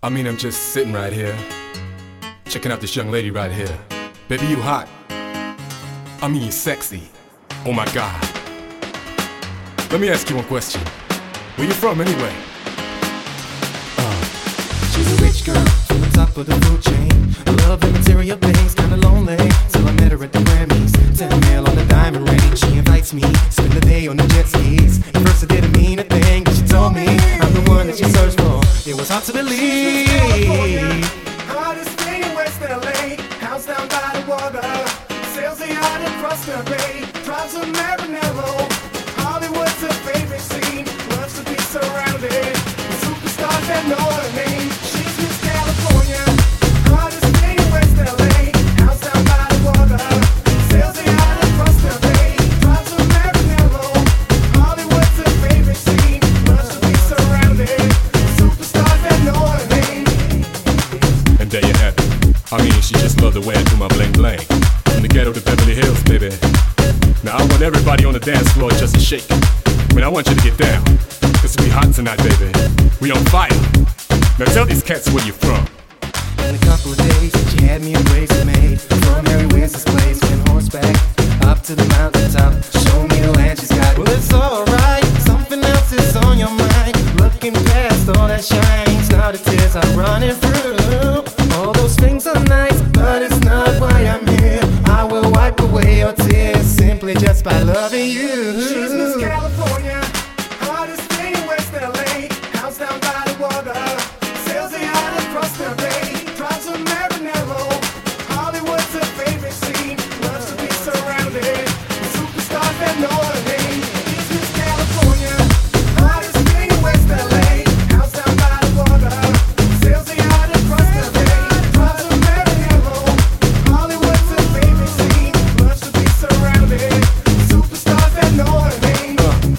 I'm just sitting right here, checking out this young lady right here. Baby, you hot. You're sexy. Oh my God. Let me ask you one question. Where you from anyway? She's a rich girl from the top of the food chain. Love and material things, kinda lonely. So I met her at the Grammys. 10 mil on the diamond ring. She invites me, spend the day on the jet skis. At first I didn't mean a thing, but she told me I'm the one that she searched for. It was hard to believe. Hottest thing in West LA, house down by the water, sails the yacht across the bay, drives a Maranello. Hollywood's her favorite scene, loves to be surrounded with superstars that know her name. She's Miss California, hottest thing in West LA, house down by the water, sails the yacht across the bay, drives a Maranello. Hollywood's her favorite scene, loves to be surrounded with superstars that know her name. And there you have it. She just loved the way I do my bling bling. From the ghetto to Beverly Hills, baby. Now I want everybody on the dance floor just to shake it. I want you to get down. Cause we hot tonight, baby. We on fire. Now tell these cats where you from. In a couple of days, she had me a bracelet made from Mary Winston's place. Went horseback up to the mountaintop. Show me the land she's got. Well, it's alright. Something else is on your mind. Looking past all that shines. Now the tears are running through. All those things are nice, but it's not why I'm here. I will wipe away your tears simply just by loving you. She's Miss California, hottest thing in West LA, house down by the water, sails the yacht across the bay, drives a Maranello. Hollywood's her favorite scene, loves to be surrounded with superstars that know her name. She's Miss California, hottest thing in West LA, house down by the water, sails the yacht across the bay, drives a Maranello. Hollywood's her favorite scene, loves to be surrounded with superstars that know her name.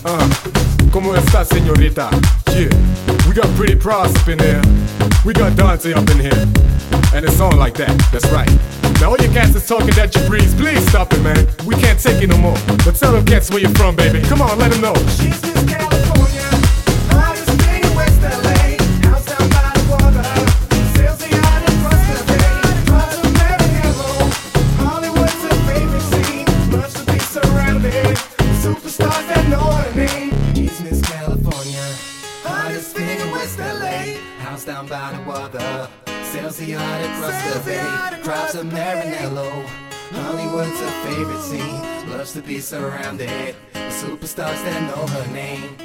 ¿Cómo está, señorita? Yeah, we got Pretty Pras up in here. We got Dante up in here. And it's on like that, that's right. Now all you cats is talking that you breeze. Please stop it, man. We can't take it no more. But tell them cats where you're from, baby. Come on, let them know. She's Miss California, hottest thing in West LA, house down by the water, sails the yacht across the bay, drives a Maranello. Hollywood's her favorite scene, loves to be surrounded with superstars that know her name. She's Miss California, hottest thing in West LA, house down by the water, sails the yacht across the bay, drives a Maranello. Hollywood's her favorite scene, loves to be surrounded with superstars that know her name.